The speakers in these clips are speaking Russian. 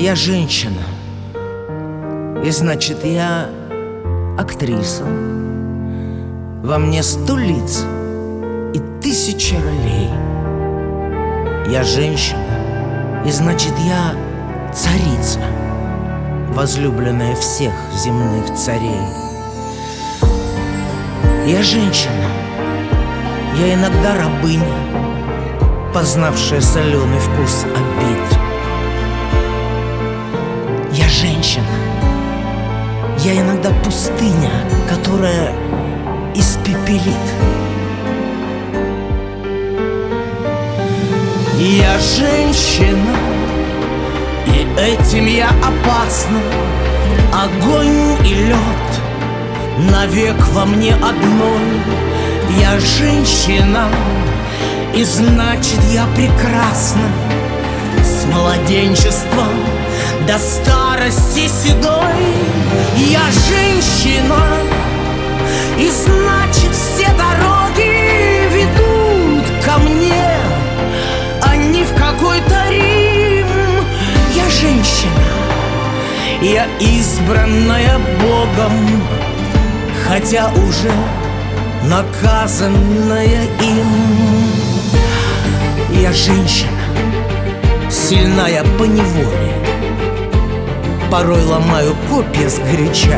Я женщина, и значит я актриса. Во мне 100 лиц и 1000 ролей. Я женщина, и значит я царица, возлюбленная всех земных царей. Я женщина, я иногда рабыня, познавшая соленый вкус обид. Я женщина, я иногда пустыня, которая испепелит. Я женщина, и этим я опасна. Огонь и лед навек во мне одной. Я женщина, и значит я прекрасна. С младенчества до старости седой. Я женщина, и значит все дороги ведут ко мне, а не в какой-то Рим. Я женщина, я избранная Богом, хотя уже наказанная им. Я женщина, сильная поневоле, порой ломаю копья сгоряча.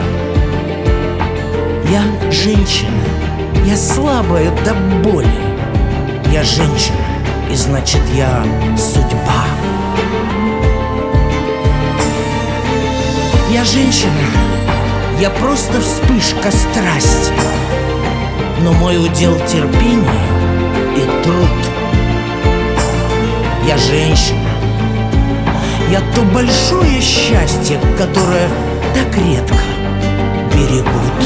Я женщина, я слабая до боли. Я женщина, и значит я судьба. Я женщина, я просто вспышка страсти, но мой удел терпение и труд. Я женщина, я то большое счастье, которое так редко берегут.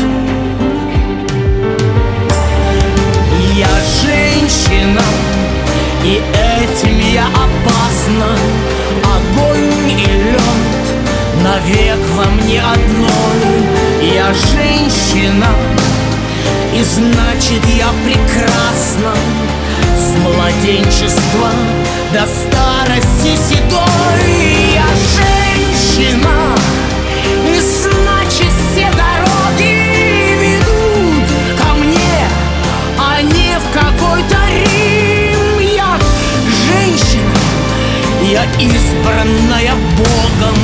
Я женщина, и этим я опасна. Огонь и лед навек во мне одной. Я женщина, и значит я прекрасна. С младенчества до старости седой. Я женщина, и значит все дороги ведут ко мне, а не в какой-то Рим. Я женщина, я избранная Богом.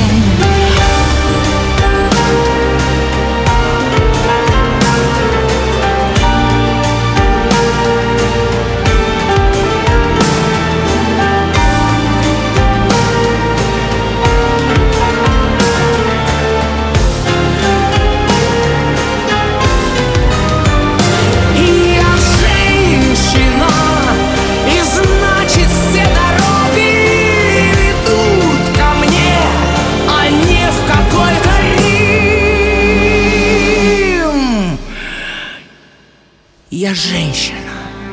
Я женщина,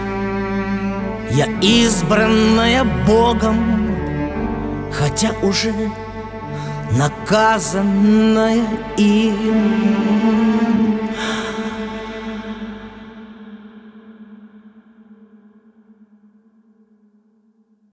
я избранная Богом, хотя уже наказанная им.